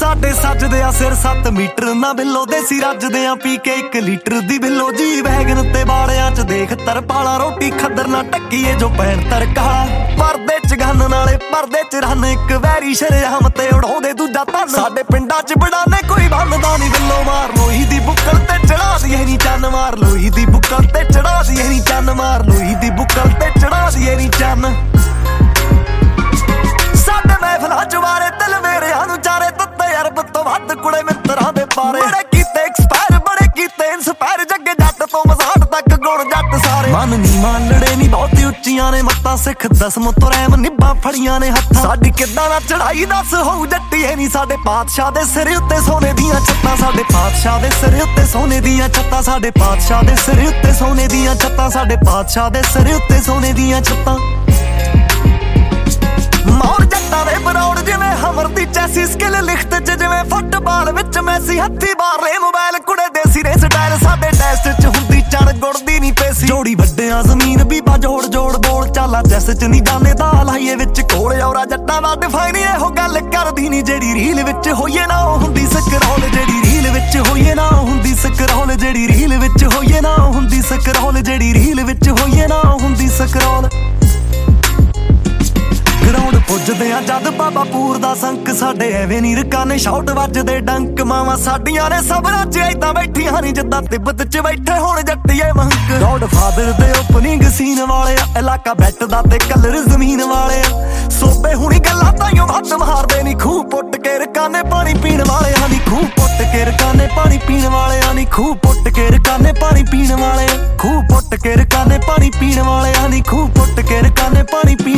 ਸਾਡੇ ਸੱਜਦੇ ਆ ਸਿਰ 7 ਮੀਟਰ ਨਾ ਬਿੱਲੋ ਦੇਸੀ ਰੱਜਦੇ ਆ ਪੀ ਕੇ 1 ਲੀਟਰ ਦੀ ਬਿੱਲੋ ਜੀ ਵੈਗਨ ਤੇ ਬਾਲਿਆਂ ਚ ਦੇਖ ਤਰਪਾਲਾ ਰੋਟੀ ਖੱਦਰ ਨਾ ਟੱਕੀਏ ਜੋ ਪੈਣ ਤਰਕਾਲਾ ਪਰਦੇ ਚ ਗੰਨ ਨਾਲੇ ਪਰਦੇ ਚ ਰਨ ਇੱਕ ਵੈਰੀ ਸ਼ਰੇਆਮ ਤੇ ਉਡਾਉਂਦੇ ਦੂਜਾ ਧਨ ਸਾਡੇ ਪਿੰਡਾਂ ਚ ਬੜਾਨੇ ਕੋਈ ਬੰਨਦਾ ਨਹੀਂ ਬਿੱਲੋ ਮਾਰ ਲੋਹੀ ਦੀ ਬੁੱਕਲ ਤੇ ਚੜਾ ਦੀਏ ਨੀ ਚੰਨ ਮਾਰ ਲੋਹੀ ਦੀ ਬੁੱਕਲ ਤੇ ਚੜਾ ਦੀਏ ਨੀ ਚੰਨ ਮਾਰ ਲੋਹੀ ਦੀ ਬੁੱਕਲ ਤੇ ਚੜਾ ਦੀਏ ਨੀ ਚੰਨ ਸਾਡੇ ਮਹਿਫਲਾਂ ਚ ਵਾਰੇ ਦਿਲ ਮੇਰਿਆਂ ਨੂੰ ਚਾਰੇ ਤੱਤੇ ਅਰਬ ਤੋਂ ਵੱਧ ਕੁੜੇ ਮਿੱਤਰਾਂ ਦੇ ਪਾਰੇ ਬੜੇ ਕੀਤੇ ਐਕਸਪਾਇਰ ਬੜੇ ਕੀਤੇ ਇਨਸਪਾਇਰ ਜੱਗੇ ਜੱਟ ਤੋਂ ਮਜ਼ਾੜ ਤੱਕ ਗੁਣ ਜੱਟ ਸਾਰੇ ਮਨ ਨੀ ਮਾਨੜੇ ਨੀ ਬਹੁਤ ਉੱਚੀਆਂ ਨੇ ਮੱਤਾਂ ਸਿੱਖ ਦਸਮ ਤੋਂ ਰਹਿਮ ਨਿੱਬਾਂ ਫੜੀਆਂ ਨੇ ਹੱਥਾਂ ਸਾਡੀ ਕਿੱਦਾਂ ਨਾ ਚੜਾਈ ਦੱਸ ਹੋਊ ਜੱਟੀਏ ਨੀ ਸਾਡੇ ਪਾਤਸ਼ਾਹ ਦੇ ਸਿਰ ਉੱਤੇ ਸੋਨੇ ਦੀਆਂ ਛੱਤਾਂ ਸਾਡੇ ਪਾਤਸ਼ਾਹ ਦੇ ਸਿਰ ਉੱਤੇ ਸੋਨੇ ਦੀਆਂ ਛੱਤਾਂ ਸਾਡੇ ਪਾਤਸ਼ਾਹ ਦੇ ਸਿਰ ਉੱਤੇ ਸੋਨੇ ਦੀਆਂ ਛੱਤਾਂ ਸਾਡੇ ਪਾਤਸ਼ਾਹ ਦੇ ਸਿਰ ਉੱਤੇ ਸੋਨੇ ਦੀਆਂ ਛੱਤਾਂ ਮੌਰ ਜੱਟਾਂ ਦੇ ਬਰੌੜ ਜਿਵੇਂ ਹਮਰ ਦੀ ਚੈਸੀ ਸਕਿੱਲ ਲਿਖਤ ਚ ਜਿਵੇਂ ਫੁੱਟਬਾਲ ਵਿੱਚ ਮੈਸੀ ਹੱਥੀ ਬਾਹਰਲੇ ਮੋਬਾਈਲ ਕੁੜੇ ਦੇਸੀ ਨੇ ਸਟਾਈਲ ਸਾਡੇ ਟੈਸਟ ਚ ਹੁੰਦੀ ਚਣ ਗੁੜਦੀ ਨਹੀਂ ਪੇਸੀ ਜੋੜੀ ਵੱਡਿਆਂ ਜ਼ਮੀਨ ਵੀ ਬਾ ਜੋੜ ਜੋੜ ਬੋਲ ਚਾਲਾ ਜੈਸ ਚ ਨਹੀਂ ਜਾਣੇ ਦਾ ਲਾਈਏ ਵਿੱਚ ਕੋਲ ਔਰਾ ਜੱਟਾਂ ਦਾ ਡਿਫਾਈਨ ਇਹੋ ਗੱਲ ਕਰਦੀ ਨਹੀਂ ਜਿਹੜੀ ਰੀਲ ਵਿੱਚ ਹੋਈਏ ਨਾ ਉਹ ਹੁੰਦੀ ਸਕਰੋਲ ਜਿਹੜੀ ਰੀਲ ਵਿੱਚ ਹੋਈਏ ਨਾ ਉਹ ਹੁੰਦੀ ਸਕਰੋਲ ਜਿਹੜੀ ਰੀਲ ਵਿੱਚ ਹੋਈਏ ਨਾ ਉਹ ਹੁੰਦੀ ਸਕਰੋਲ ਜਿਹੜੀ ਰੀਲ ਵਿੱਚ ਹੋਈਏ ਨਾ ਉਹ ਹੁੰਦੀ ਸਕਰੋਲ ਗਰਾਊਂਡ ਪੁੱਜਦੇ ਆ ਜਦ ਬਾਬਾ ਪੂਰ ਦਾ ਸੰਕ ਸਾਡੇ ਐਵੇਂ ਨੀ ਰਕਾਨੇ ਸ਼ਾਟ ਵੱਜਦੇ ਡੰਕ ਮਾਵਾਂ ਸਾਡੀਆਂ ਨੇ ਸਬਰਾਂ ਚ ਏਦਾਂ ਬੈਠੀਆਂ ਨੀ ਜਿੱਦਾਂ ਤਿੱਬਤ ਚ ਬੈਠੇ ਹੁਣ ਜੱਟੀਏ ਮੰਕ ਗੋਡ ਫਾਦਰ ਦੇ ਓਪਨਿੰਗ ਸੀਨ ਵਾਲੇ ਆ ਇਲਾਕਾ ਬੈਟ ਦਾ ਤੇ ਕਲਰ ਜ਼ਮੀਨ ਵਾਲੇ ਆ ਸੋਬੇ ਹੁਣੀ ਗੱਲਾਂ ਤਾਈਓ ਵੱਧ ਮਾਰਦੇ ਨੀ ਖੂਹ ਪੁੱਟ ਕੇ ਰਕਾਨੇ ਪਾਣੀ ਪੀਣ ਵਾਲਿਆਂ ਨੀ ਖੂਹ ਪੁੱਟ ਕੇ ਰਕਾਨੇ ਪਾਣੀ ਪੀਣ ਵਾਲਿਆਂ ਨੀ ਖੂਹ ਪੁੱਟ ਕੇ ਰਕਾਨੇ ਪਾਣੀ ਪੀਣ ਵਾਲੇ ਖੂਹ ਪੁੱਟ ਕੇ ਰਕਾਨੇ ਪਾਣੀ ਪੀਣ ਵਾਲਿਆਂ ਨੀ ਖੂਹ ਪੁੱਟ ਕੇ ਰਕਾਨੇ ਪਾਣੀ